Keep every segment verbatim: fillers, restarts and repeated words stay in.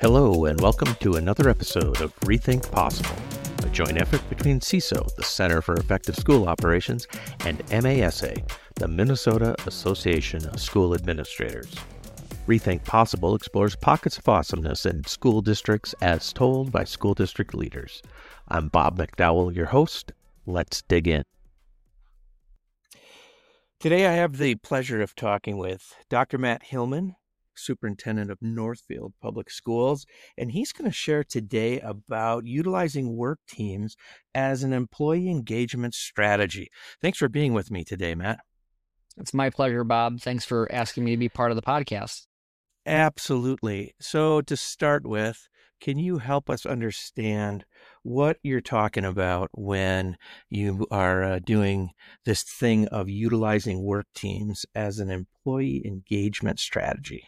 Hello, and welcome to another episode of Rethink Possible, a joint effort between C I S O, the Center for Effective School Operations, and M A S A, the Minnesota Association of School Administrators. Rethink Possible explores pockets of awesomeness in school districts as told by school district leaders. I'm Bob McDowell, your host. Let's dig in. Today I have the pleasure of talking with Doctor Matt Hillman, Superintendent of Northfield Public Schools, and he's going to share today about utilizing work teams as an employee engagement strategy. Thanks for being with me today, Matt. It's my pleasure, Bob. Thanks for asking me to be part of the podcast. Absolutely. So to start with, can you help us understand what you're talking about when you are uh, doing this thing of utilizing work teams as an employee engagement strategy?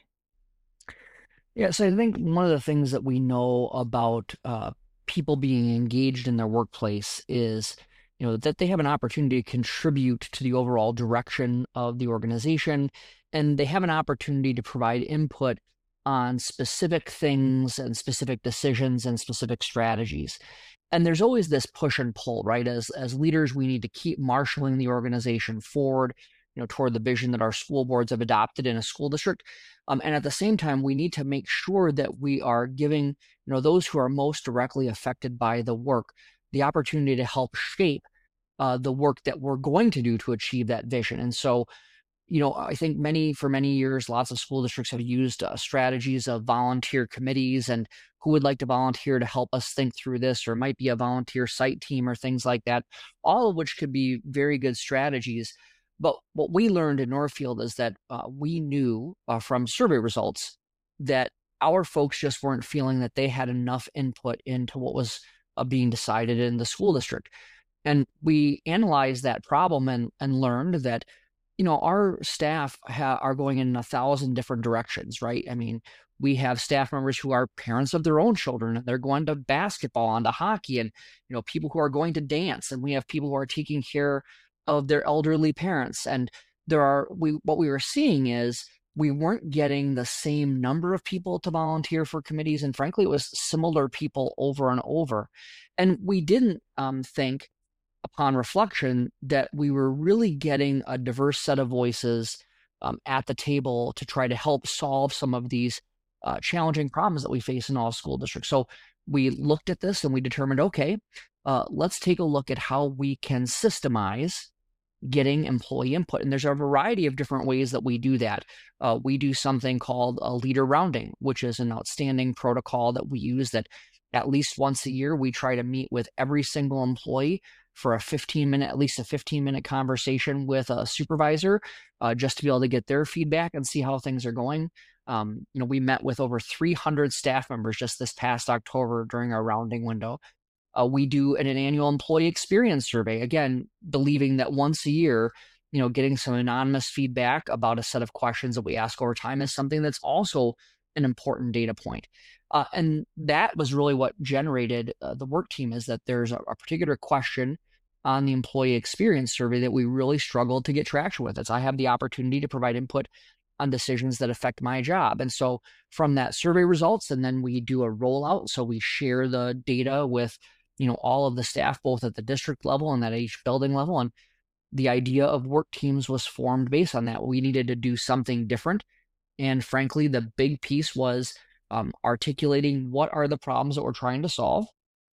Yeah, so I think one of the things that we know about uh, people being engaged in their workplace is, you know, that they have an opportunity to contribute to the overall direction of the organization, and they have an opportunity to provide input on specific things and specific decisions and specific strategies. And there's always this push and pull, right? As as leaders, we need to keep marshaling the organization forward, you know, toward the vision that our school boards have adopted in a school district. Um, and at the same time, we need to make sure that we are giving, you know, those who are most directly affected by the work the opportunity to help shape uh, the work that we're going to do to achieve that vision. And so, you know, I think many, for many years, lots of school districts have used uh, strategies of volunteer committees and who would like to volunteer to help us think through this, or it might be a volunteer site team or things like that, all of which could be very good strategies. But what we learned in Northfield is that uh, we knew uh, from survey results that our folks just weren't feeling that they had enough input into what was uh, being decided in the school district. And we analyzed that problem and, and learned that, you know, our staff ha- are going in a thousand different directions, right? I mean, we have staff members who are parents of their own children, and they're going to basketball and to hockey, and, you know, people who are going to dance, and we have people who are taking care of their elderly parents. And there are, we, what we were seeing is we weren't getting the same number of people to volunteer for committees. And frankly, it was similar people over and over. And we didn't um, think upon reflection that we were really getting a diverse set of voices um, at the table to try to help solve some of these uh, challenging problems that we face in all school districts. So we looked at this and we determined, okay, uh, let's take a look at how we can systemize getting employee input. And there's a variety of different ways that we do that. Uh, we do something called a leader rounding, which is an outstanding protocol that we use that at least once a year, we try to meet with every single employee for a fifteen minute, at least a fifteen minute conversation with a supervisor, uh, just to be able to get their feedback and see how things are going. Um, you know, we met with over three hundred staff members just this past October during our rounding window. Uh, we do an, an annual employee experience survey, again, believing that once a year, you know, getting some anonymous feedback about a set of questions that we ask over time is something that's also an important data point. Uh, and that was really what generated uh, the work team, is that there's a, a particular question on the employee experience survey that we really struggled to get traction with. As I have the opportunity to provide input on decisions that affect my job. And so from that survey results, and then we do a rollout. So we share the data with, you know, all of the staff, both at the district level and at each building level. And the idea of work teams was formed based on that. We needed to do something different. And frankly, the big piece was um, articulating what are the problems that we're trying to solve,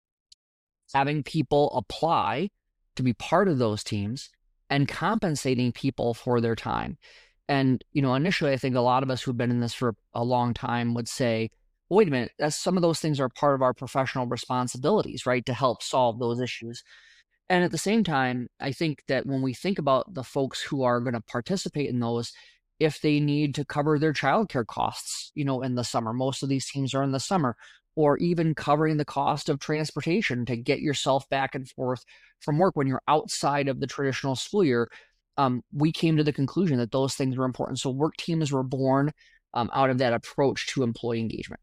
having people apply to be part of those teams, and compensating people for their time. And, you know, initially, I think a lot of us who've been in this for a long time would say, well, wait a minute, that's, some of those things are part of our professional responsibilities, right, to help solve those issues. And at the same time, I think that when we think about the folks who are going to participate in those, if they need to cover their childcare costs, you know, in the summer, most of these teams are in the summer, or even covering the cost of transportation to get yourself back and forth from work when you're outside of the traditional school year, um, we came to the conclusion that those things were important. So work teams were born um, out of that approach to employee engagement.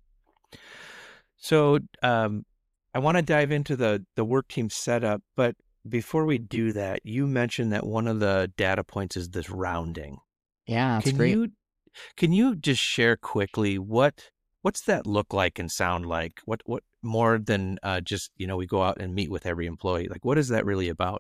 So um, I want to dive into the, the work team setup, but before we do that, you mentioned that one of the data points is this rounding. Yeah, that's Can great. you can you just share quickly what What's that look like and sound like? What what more than uh, just, you know, we go out and meet with every employee? Like, what is that really about?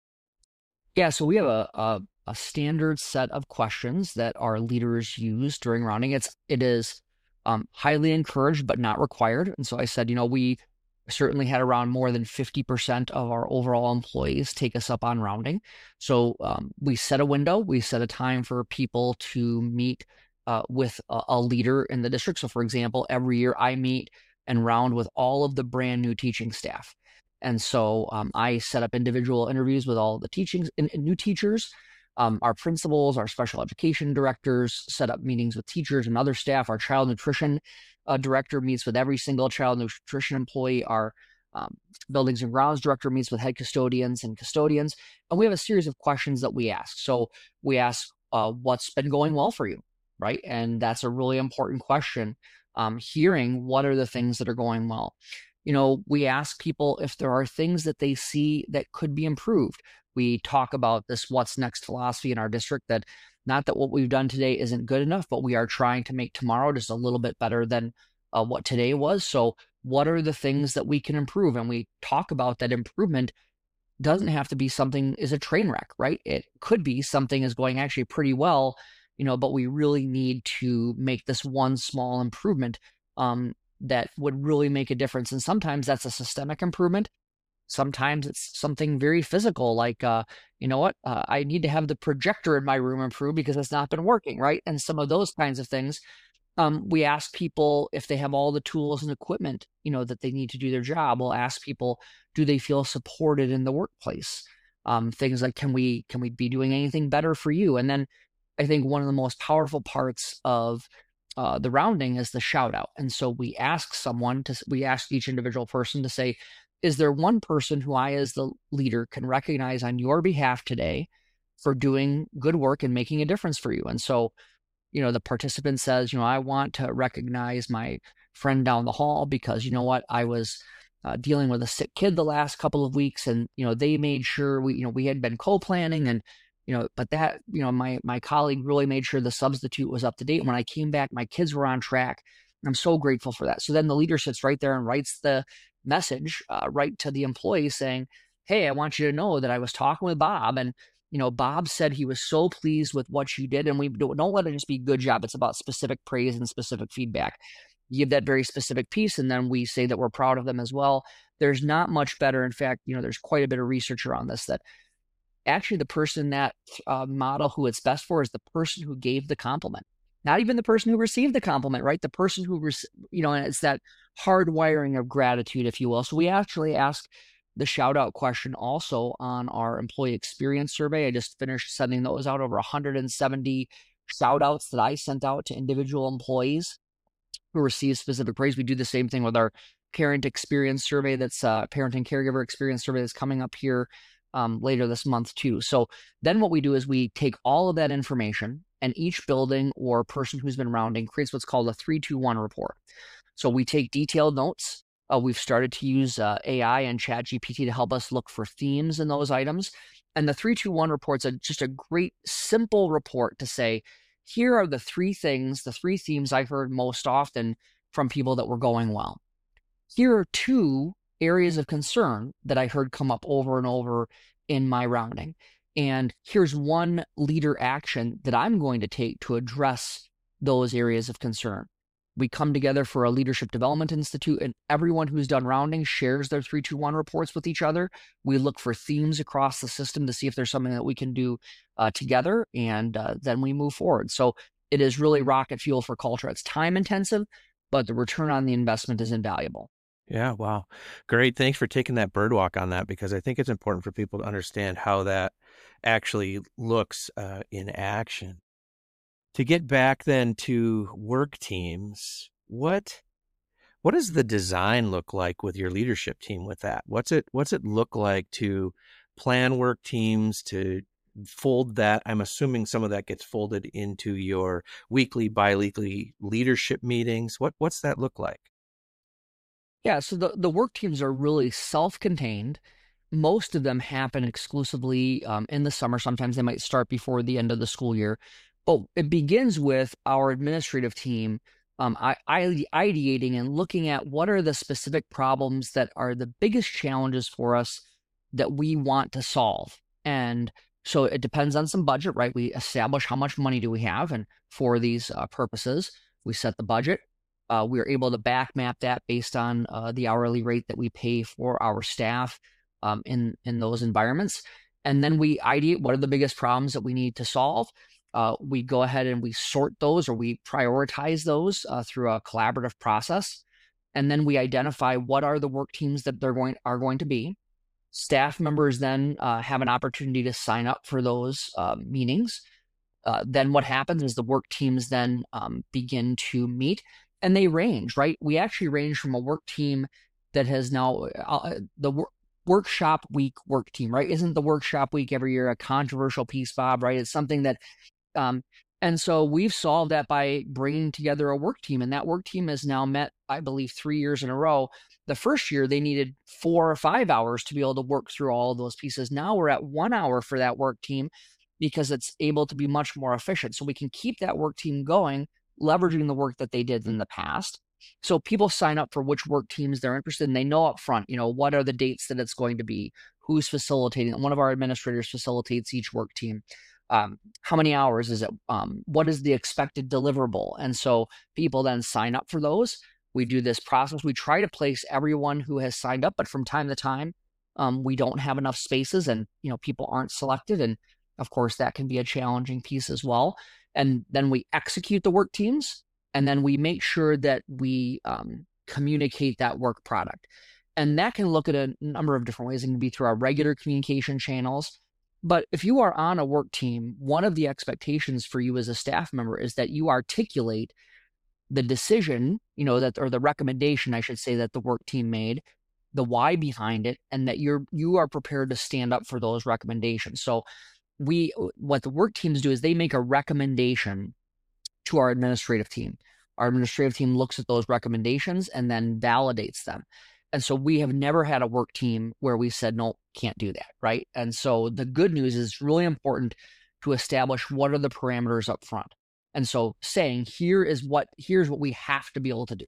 Yeah, so we have a, a a standard set of questions that our leaders use during rounding. It's it is um, highly encouraged but not required. And so I said, you know, we certainly had around more than fifty percent of our overall employees take us up on rounding. So um, we set a window, we set a time for people to meet uh, with a, a leader in the district. So for example, every year I meet and round with all of the brand new teaching staff. And so um, I set up individual interviews with all the teachings and, and new teachers. Um, our principals, our special education directors set up meetings with teachers and other staff. Our child nutrition uh, director meets with every single child nutrition employee. Our um, buildings and grounds director meets with head custodians and custodians. And we have a series of questions that we ask. So we ask, uh, what's been going well for you, right? And that's a really important question. Um, hearing what are the things that are going well. You know, we ask people if there are things that they see that could be improved. We talk about this what's next philosophy in our district, that not that what we've done today isn't good enough, but we are trying to make tomorrow just a little bit better than uh, what today was. So what are the things that we can improve? And we talk about that improvement doesn't have to be something is a train wreck, right? It could be something is going actually pretty well, you know, but we really need to make this one small improvement um, that would really make a difference. And sometimes that's a systemic improvement. Sometimes it's something very physical, like, uh, you know what, uh, I need to have the projector in my room improved because it's not been working, right? And some of those kinds of things. Um, we ask people if they have all the tools and equipment, you know, that they need to do their job. We'll ask people, do they feel supported in the workplace? Um, things like, can we can we be doing anything better for you? And then I think one of the most powerful parts of uh, the rounding is the shout out. And so we ask someone to, we ask each individual person to say, is there one person who I, as the leader, can recognize on your behalf today for doing good work and making a difference for you? And so, you know, the participant says, you know, I want to recognize my friend down the hall because, you know what, I was uh, dealing with a sick kid the last couple of weeks, and, you know, they made sure we, you know, we had been co-planning, and, you know, but that, you know, my, my colleague really made sure the substitute was up to date. When I came back, my kids were on track. I'm so grateful for that. So then the leader sits right there and writes the message uh, right to the employee saying, hey, I want you to know that I was talking with Bob, and, you know, Bob said he was so pleased with what you did. And we don't, don't let it just be good job. It's about specific praise and specific feedback. You give that very specific piece, and then we say that we're proud of them as well. There's not much better. In fact, you know, there's quite a bit of research around this, that actually the person that uh, model who it's best for is the person who gave the compliment, not even the person who received the compliment, right? The person who, rec- you know, and it's that hardwiring of gratitude, if you will. So we actually ask the shout out question also on our employee experience survey. I just finished sending those out, over one hundred seventy shout outs that I sent out to individual employees who receive specific praise. We do the same thing with our parent experience survey. That's uh parent and caregiver experience survey that's coming up here um, later this month too. So then what we do is we take all of that information, and each building or person who's been rounding creates what's called a three two one report. So we take detailed notes. Uh, we've started to use uh, A I and ChatGPT to help us look for themes in those items. And the three two one report's a, just a great, simple report to say, here are the three things, the three themes I heard most often from people that were going well. Here are two areas of concern that I heard come up over and over in my rounding. And here's one leader action that I'm going to take to address those areas of concern. We come together for a leadership development institute, and everyone who's done rounding shares their three two one reports with each other. We look for themes across the system to see if there's something that we can do uh, together, and uh, then we move forward. So it is really rocket fuel for culture. It's time intensive, but the return on the investment is invaluable. Yeah, wow. Great. Thanks for taking that bird walk on that, because I think it's important for people to understand how that actually looks uh, in action. To get back then to work teams, what what does the design look like with your leadership team with that? What's it what's it look like to plan work teams, to fold that? I'm assuming some of that gets folded into your weekly, biweekly leadership meetings. What what's that look like? Yeah, so the, the work teams are really self-contained. Most of them happen exclusively um, in the summer. Sometimes they might start before the end of the school year. But it begins with our administrative team um, I, I, ideating and looking at what are the specific problems that are the biggest challenges for us that we want to solve. And so it depends on some budget, right? We establish how much money do we have, and for these uh, purposes, we set the budget. Uh, we are able to back map that based on uh, the hourly rate that we pay for our staff um, in in those environments. And then we ideate what are the biggest problems that we need to solve. Uh, we go ahead and we sort those, or we prioritize those uh, through a collaborative process. And then we identify what are the work teams that they're going are going to be. Staff members then uh, have an opportunity to sign up for those uh, meetings. Uh, then what happens is the work teams then um, begin to meet, and they range, right? We actually range from a work team that has now uh, the wor- workshop week work team, right? Isn't the workshop week every year a controversial piece, Bob, right? It's something that, um, and so we've solved that by bringing together a work team, and that work team has now met, I believe, three years in a row. The first year they needed four or five hours to be able to work through all of those pieces. Now we're at one hour for that work team because it's able to be much more efficient. So we can keep that work team going, leveraging the work that they did in the past. So people sign up for which work teams they're interested in. They know up front, you know, what are the dates that it's going to be, who's facilitating. One of our administrators facilitates each work team. Um, how many hours is it? Um, what is the expected deliverable? And so people then sign up for those. We do this process. We try to place everyone who has signed up, but from time to time, um, we don't have enough spaces, and you know people aren't selected. And of course, that can be a challenging piece as well. And then we execute the work teams, and then we make sure that we um, communicate that work product. And that can look at a number of different ways. It can be through our regular communication channels. But if you are on a work team, one of the expectations for you as a staff member is that you articulate the decision, you know, that, or the recommendation, I should say, that the work team made, the why behind it, and that you're, you are prepared to stand up for those recommendations. So we, what the work teams do is they make a recommendation to our administrative team. Our administrative team looks at those recommendations and then validates them. And so we have never had a work team where we said, no, can't do that, right? And so the good news is it's really important to establish what are the parameters up front. And so saying, here is what, here's what we have to be able to do.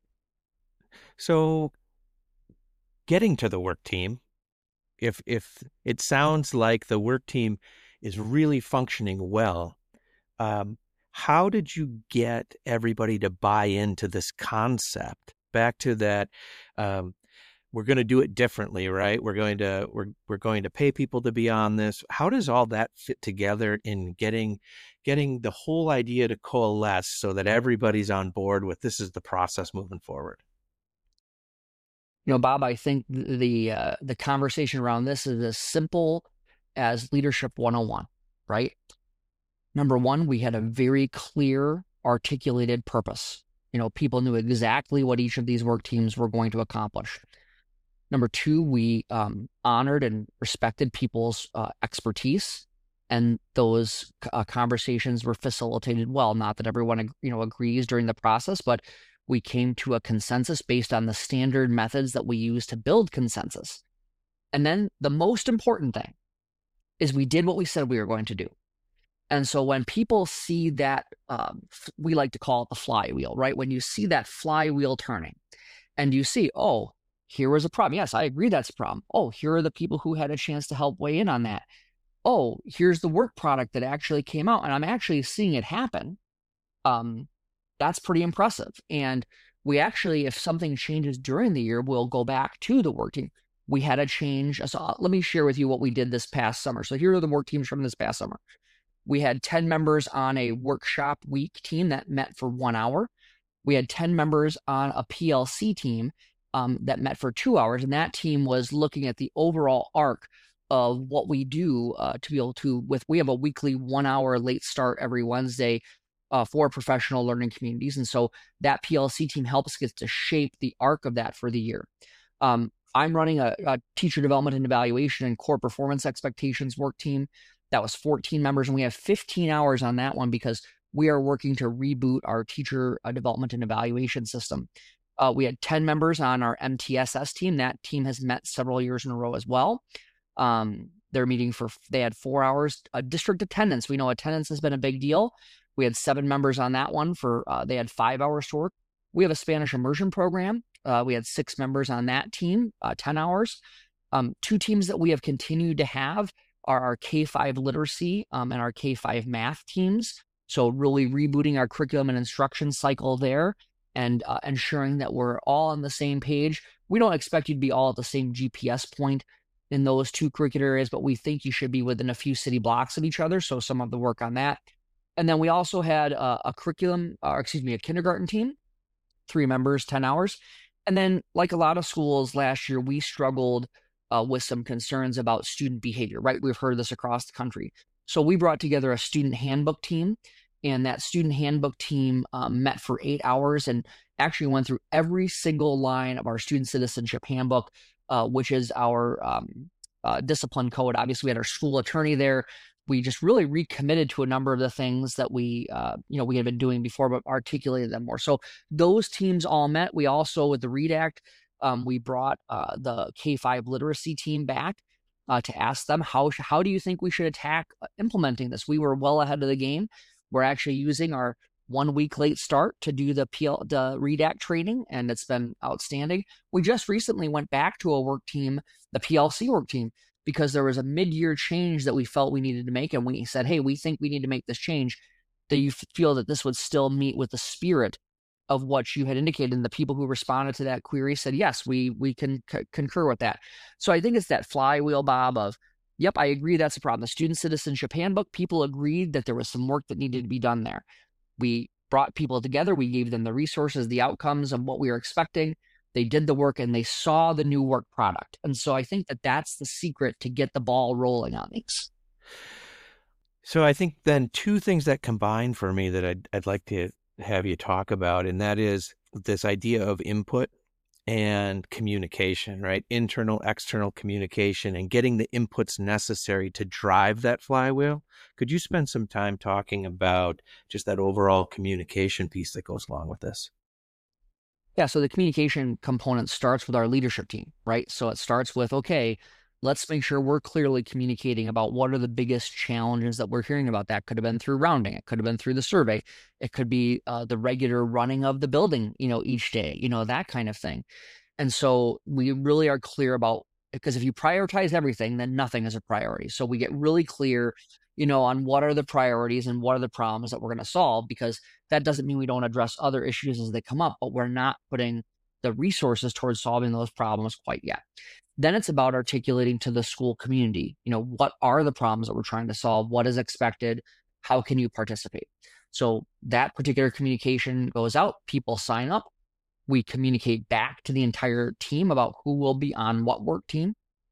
So getting to the work team, if if it sounds like the work team is really functioning well, um, how did you get everybody to buy into this concept? Back to that, um, we're going to do it differently, right? We're going to we're we're going to pay people to be on this. How does all that fit together in getting getting the whole idea to coalesce so that everybody's on board with this is the process moving forward? You know, Bob, I think the uh, the conversation around this is as simple as Leadership one oh one, right? Number one, we had a very clear, articulated purpose. You know, people knew exactly what each of these work teams were going to accomplish. Number two, we um, honored and respected people's uh, expertise, and those uh, conversations were facilitated well. Not that everyone, you know, agrees during the process, but we came to a consensus based on the standard methods that we use to build consensus. And then the most important thing is we did what we said we were going to do. And so when people see that, um, we like to call it the flywheel, right? When you see that flywheel turning and you see, oh, here was a problem. Yes, I agree that's a problem. Oh, here are the people who had a chance to help weigh in on that. Oh, here's the work product that actually came out, and I'm actually seeing it happen. Um, that's pretty impressive. And we actually, if something changes during the year, we'll go back to the work team. We had a change. So let me share with you what we did this past summer. So here are the work teams from this past summer. We had ten members on a workshop week team that met for one hour. We had ten members on a P L C team um, that met for two hours. And that team was looking at the overall arc of what we do uh, to be able to, with, we have a weekly one hour late start every Wednesday uh, for professional learning communities. And so that P L C team helps get to shape the arc of that for the year. Um, I'm running a, a teacher development and evaluation and core performance expectations work team. That was fourteen members, and we have fifteen hours on that one because we are working to reboot our teacher uh, development and evaluation system. Uh, we had ten members on our M T S S team. That team has met several years in a row as well. Um, they're meeting for, they had four hours. Uh, district attendance, we know attendance has been a big deal. We had seven members on that one for, uh, they had five hours to work. We have a Spanish immersion program. Uh, we had six members on that team, uh, ten hours. Um, two teams that we have continued to have are our K five literacy um, and our K five math teams. So really rebooting our curriculum and instruction cycle there and uh, ensuring that we're all on the same page. We don't expect you to be all at the same G P S point in those two curricular areas, but we think you should be within a few city blocks of each other. So some of the work on that. And then we also had a, a curriculum, or excuse me, a kindergarten team, three members, ten hours. And then like a lot of schools last year, we struggled uh, with some concerns about student behavior, right? We've heard this across the country. So we brought together a student handbook team, and that student handbook team um, met for eight hours and actually went through every single line of our student citizenship handbook, uh, which is our um, uh, discipline code. Obviously, we had our school attorney there. We just really recommitted to a number of the things that we, uh, you know, we had been doing before, but articulated them more. So those teams all met. We also, with the READ Act, um, we brought uh, the K five literacy team back uh, to ask them, how, how do you think we should attack implementing this? We were well ahead of the game. We're actually using our one week late start to do the P L, the READ Act training, and it's been outstanding. We just recently went back to a work team, the P L C work team, because there was a mid-year change that we felt we needed to make. And we said, hey, we think we need to make this change. Do you feel that this would still meet with the spirit of what you had indicated? And the people who responded to that query said, yes, we we can c- concur with that. So I think it's that flywheel, Bob, of, yep, I agree that's a problem. The Student Citizenship Handbook, people agreed that there was some work that needed to be done there. We brought people together. We gave them the resources, the outcomes of what we were expecting. They did the work and they saw the new work product. And so I think that that's the secret to get the ball rolling on these. So I think then two things that combine for me that I'd, I'd like to have you talk about, and that is this idea of input and communication, right? Internal, external communication, and getting the inputs necessary to drive that flywheel. Could you spend some time talking about just that overall communication piece that goes along with this? Yeah, so the communication component starts with our leadership team, right? So it starts with, okay, let's make sure we're clearly communicating about what are the biggest challenges that we're hearing about. That could have been through rounding. It could have been through the survey. It could be uh, the regular running of the building, you know, each day, you know, that kind of thing. And so we really are clear about, because if you prioritize everything, then nothing is a priority. So we get really clear, you know, on what are the priorities and what are the problems that we're going to solve, because that doesn't mean we don't address other issues as they come up, but we're not putting the resources towards solving those problems quite yet. Then it's about articulating to the school community, you know, what are the problems that we're trying to solve? What is expected? How can you participate? So that particular communication goes out, people sign up. We communicate back to the entire team about who will be on what work team.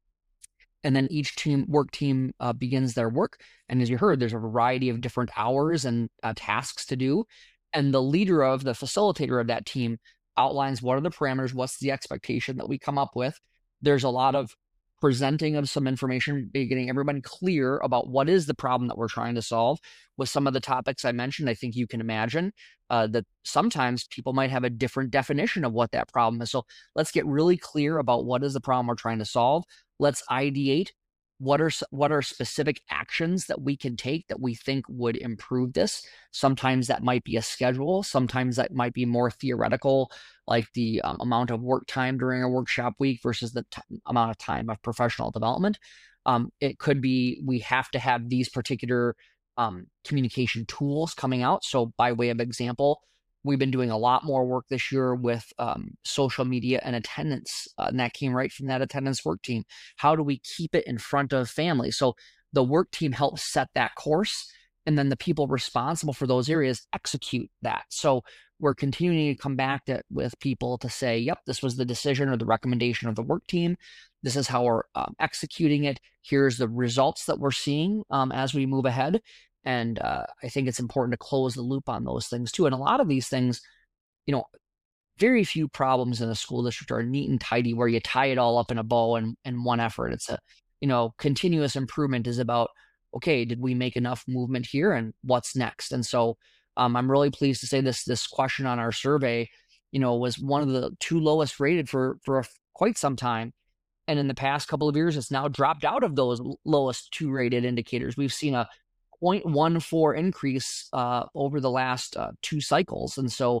And then each team work team uh, begins their work. And as you heard, there's a variety of different hours and uh, tasks to do. And the leader of the facilitator of that team outlines what are the parameters, what's the expectation that we come up with. There's a lot of presenting of some information, getting everyone clear about what is the problem that we're trying to solve. With some of the topics I mentioned, I think you can imagine uh, that sometimes people might have a different definition of what that problem is. So let's get really clear about what is the problem we're trying to solve. Let's ideate what are what are specific actions that we can take that we think would improve this. Sometimes that might be a schedule. Sometimes that might be more theoretical, like the um, amount of work time during a workshop week versus the t- amount of time of professional development. Um, it could be we have to have these particular um, communication tools coming out. So by way of example, we've been doing a lot more work this year with um, social media and attendance, uh, and that came right from that attendance work team. How do we keep it in front of families? So the work team helps set that course, and then the people responsible for those areas execute that. So we're continuing to come back to, with people to say, yep, this was the decision or the recommendation of the work team. This is how we're um, executing it. Here's the results that we're seeing um, as we move ahead. And uh, I think it's important to close the loop on those things too. And a lot of these things, you know, very few problems in a school district are neat and tidy where you tie it all up in a bow and, and one effort. It's a, you know, continuous improvement is about, okay, did we make enough movement here and what's next? And so um, I'm really pleased to say this, this question on our survey, you know, was one of the two lowest rated for, for a, quite some time. And in the past couple of years, it's now dropped out of those lowest two rated indicators. We've seen a zero point one four increase uh, over the last uh, two cycles. And so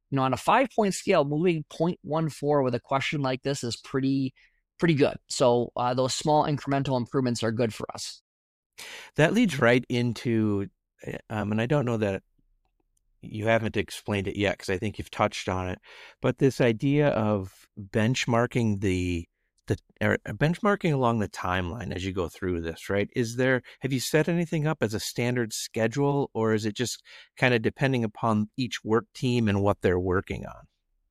You know, on a five point scale, moving zero point one four with a question like this is pretty, pretty good. So uh, those small incremental improvements are good for us. That leads right into, um, and I don't know that you haven't explained it yet because I think you've touched on it, but this idea of benchmarking the the or benchmarking along the timeline as you go through this, right? Is there, have you set anything up as a standard schedule, or is it just kind of depending upon each work team and what they're working on?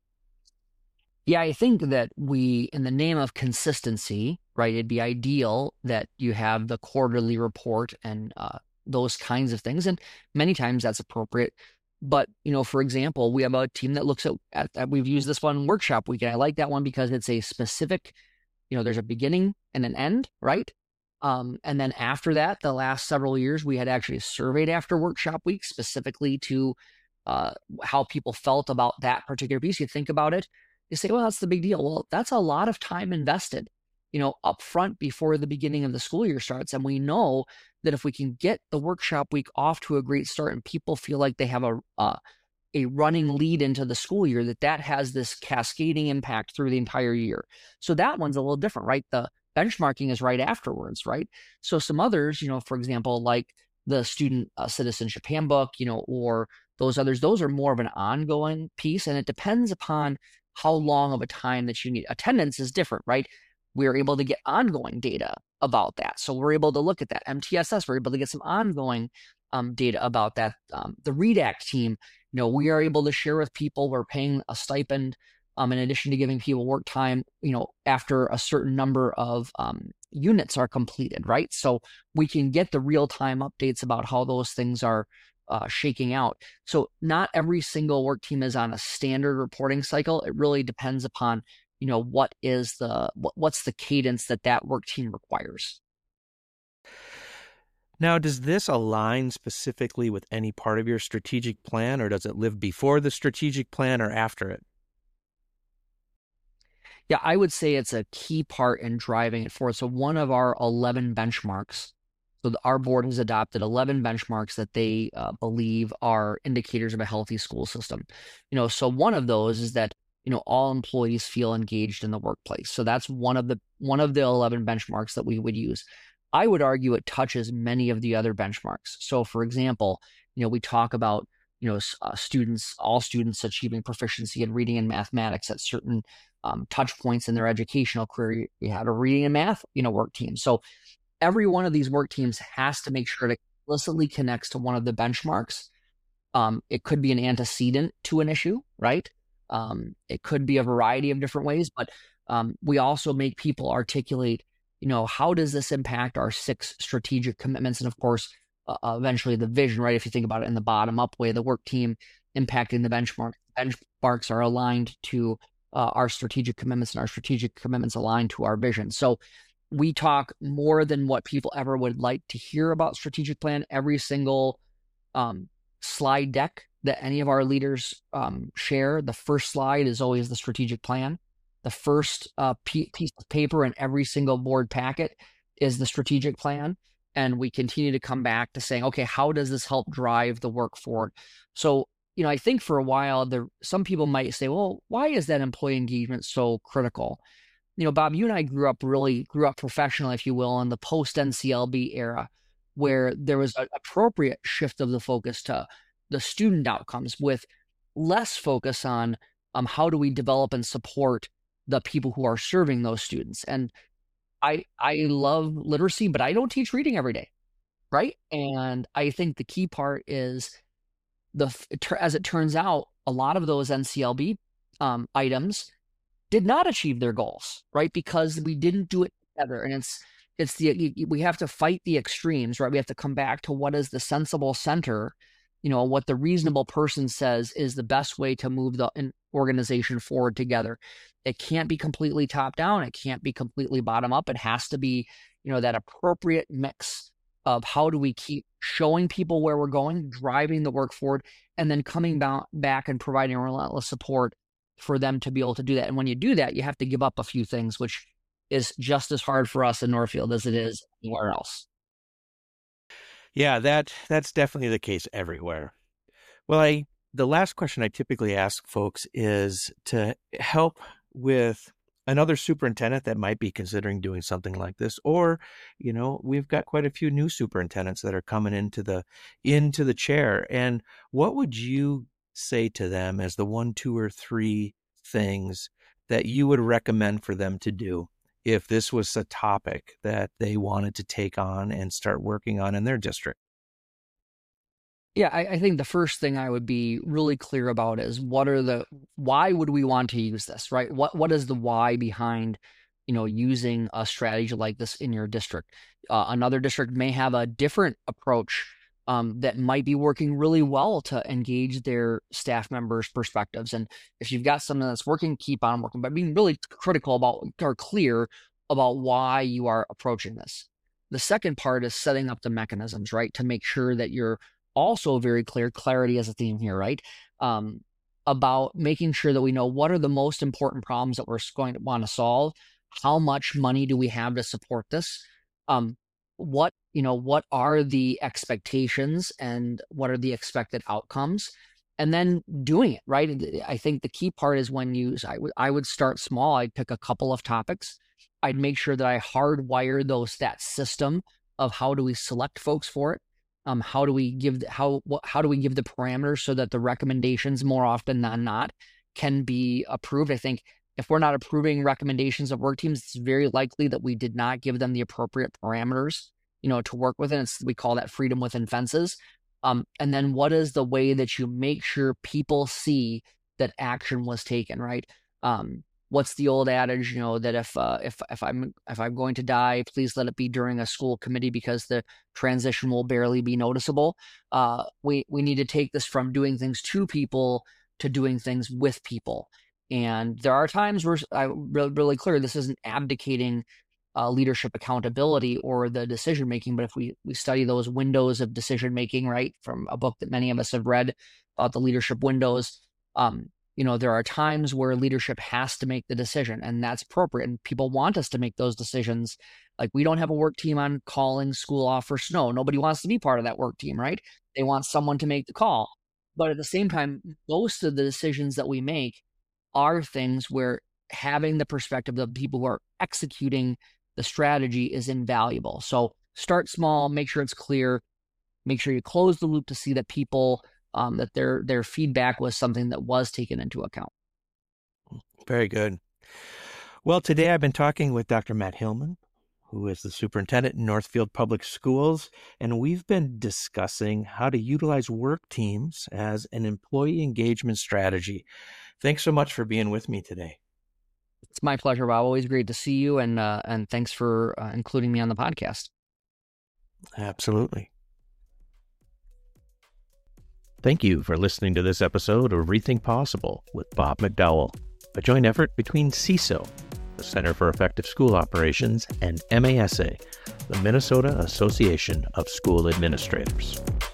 Yeah, I think that we, in the name of consistency, right, it'd be ideal that you have the quarterly report and uh, those kinds of things. And many times that's appropriate. But, you know, for example, we have a team that looks at, at, at we've used this one workshop weekend. I like that one because it's a specific, you know, there's a beginning and an end, right? Um, and then after that, the last several years, we had actually surveyed after workshop week specifically to uh, how people felt about that particular piece. You think about it, you say, well, that's the big deal. Well, that's a lot of time invested, you know, up front before the beginning of the school year starts. And we know that if we can get the workshop week off to a great start and people feel like they have a uh, a running lead into the school year, that that has this cascading impact through the entire year. So that one's a little different, right? The benchmarking is right afterwards, right? So some others, you know, for example, like the student uh, citizenship handbook, you know, or those others, those are more of an ongoing piece. And it depends upon how long of a time that you need. Attendance is different, right? We're able to get ongoing data about that. So we're able to look at that. M T S S, we're able to get some ongoing um, data about that. Um, the REDAC team, you know, we are able to share with people, we're paying a stipend um, in addition to giving people work time, you know, after a certain number of um, units are completed, right? So we can get the real-time updates about how those things are uh, shaking out. So not every single work team is on a standard reporting cycle. It really depends upon, you know, what is the, what, what's the cadence that that work team requires. Now, does this align specifically with any part of your strategic plan, or does it live before the strategic plan or after it? Yeah, I would say it's a key part in driving it forward. So one of our eleven benchmarks, so the, our board has adopted eleven benchmarks that they uh, believe are indicators of a healthy school system. You know, so one of those is that, you know, all employees feel engaged in the workplace. So that's one of the one of the eleven benchmarks that we would use. I would argue it touches many of the other benchmarks. So for example, you know, we talk about, you know, uh, students, all students achieving proficiency in reading and mathematics at certain um, touch points in their educational career. You have a reading and math, you know, work team. So every one of these work teams has to make sure it explicitly connects to one of the benchmarks. Um, it could be an antecedent to an issue, right? Um, it could be a variety of different ways, but um, we also make people articulate, you know, how does this impact our six strategic commitments? And of course, uh, eventually the vision, right? If you think about it in the bottom up way, the work team impacting the benchmark. Benchmarks are aligned to uh, our strategic commitments, and our strategic commitments aligned to our vision. So we talk more than what people ever would like to hear about strategic plan. Every single um, slide deck that any of our leaders um, share, the first slide is always the strategic plan. The first uh, p- piece of paper in every single board packet is the strategic plan. And we continue to come back to saying, okay, how does this help drive the work forward? So, you know, I think for a while, there some people might say, well, why is that employee engagement so critical? You know, Bob, you and I grew up really, grew up professionally, if you will, in the post-N C L B era, where there was an appropriate shift of the focus to the student outcomes with less focus on um, how do we develop and support the people who are serving those students. And I I love literacy, but I don't teach reading every day, right? And I think the key part is the as it turns out, a lot of those N C L B um, items did not achieve their goals, right? Because we didn't do it together. And it's it's the we have to fight the extremes, right? We have to come back to what is the sensible center, you know, what the reasonable person says is the best way to move the organization forward together. It can't be completely top down. It can't be completely bottom up. It has to be, you know, that appropriate mix of how do we keep showing people where we're going, driving the work forward, and then coming ba- back and providing relentless support for them to be able to do that. And when you do that, you have to give up a few things, which is just as hard for us in Northfield as it is anywhere else. Yeah, that that's definitely the case everywhere. Well, I the last question I typically ask folks is to help with another superintendent that might be considering doing something like this, or, you know, we've got quite a few new superintendents that are coming into the into the chair. And what would you say to them as the one, two, or three things that you would recommend for them to do if this was a topic that they wanted to take on and start working on in their district? Yeah, I, I think the first thing I would be really clear about is what are the why would we want to use this, right? What what is the why behind, you know, using a strategy like this in your district? Uh, another district may have a different approach um, that might be working really well to engage their staff members' perspectives. And if you've got something that's working, keep on working, but being really critical about or clear about why you are approaching this. The second part is setting up the mechanisms, right, to make sure that you're also very clear, clarity as a theme here, right? Um, about making sure that we know what are the most important problems that we're going to want to solve. How much money do we have to support this? Um, what, you know, what are the expectations and what are the expected outcomes? And then doing it, right? I think the key part is when you, I, w- I would start small. I'd pick a couple of topics. I'd make sure that I hardwire those, that system of how do we select folks for it. Um, how do we give how what, how do we give the parameters so that the recommendations more often than not can be approved? I think if we're not approving recommendations of work teams, it's very likely that we did not give them the appropriate parameters, you know, to work within. It's, we call that freedom within fences. Um, and then what is the way that you make sure people see that action was taken, right? Um, What's the old adage, you know, that if uh, if if I'm if I'm going to die, please let it be during a school committee because the transition will barely be noticeable. Uh, we we need to take this from doing things to people to doing things with people. And there are times where I'm really, really clear this isn't abdicating uh, leadership accountability or the decision making, but if we we study those windows of decision making, right, from a book that many of us have read about the leadership windows. Um, You know, there are times where leadership has to make the decision, and that's appropriate. And people want us to make those decisions. Like, we don't have a work team on calling school off for snow. Nobody wants to be part of that work team, right? They want someone to make the call. But at the same time, most of the decisions that we make are things where having the perspective of the people who are executing the strategy is invaluable. So start small, make sure it's clear, make sure you close the loop to see that people Um, that their their feedback was something that was taken into account. Very good. Well, today I've been talking with Doctor Matt Hillman, who is the superintendent in Northfield Public Schools, and we've been discussing how to utilize work teams as an employee engagement strategy. Thanks so much for being with me today. It's my pleasure, Bob. Always great to see you, and uh, and thanks for uh, including me on the podcast. Absolutely. Thank you for listening to this episode of Rethink Possible with Bob McDowell, a joint effort between C I S O, the Center for Effective School Operations, and M A S A, the Minnesota Association of School Administrators.